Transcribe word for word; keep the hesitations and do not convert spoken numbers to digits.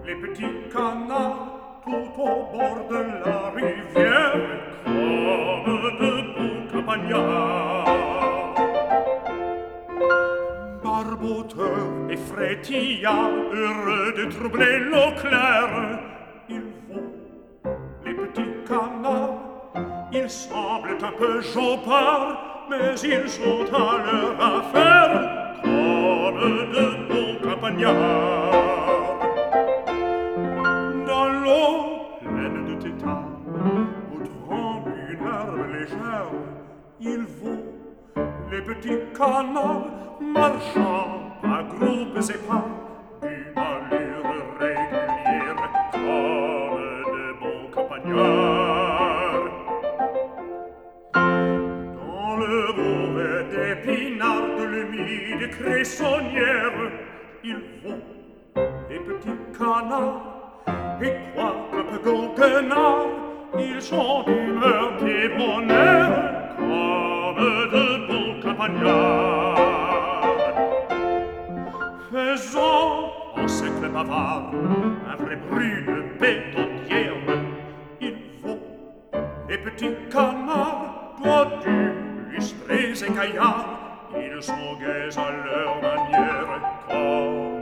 les petits canards tout au bord de la rivière, comme de bons campagnards. Barboteurs et frétillards, heureux de troubler l'eau claire, ils vont, les petits canards, ils semblent un peu jopards, mais ils sont à leur affaire, comme de bons campagnards. Dans l'eau pleine de tétard, où tremble une herbe légère, ils vont, les petits canards, marchant à groupes épars, d'une allure régulière, comme de bons campagnards. Dans le mauvais d'épinards, de l'humide cressonnière, ils vont, les petits canards, et quoiqu'un peu goguenards, ils sont d'humeur débonnaire, comme de bons campagnards. Faisant en cercle bavard un vrai bruit de bétonnière, ils vont, les petits canards, doigtus, lustrés et gaillards, ils sont gais à leur manière, comme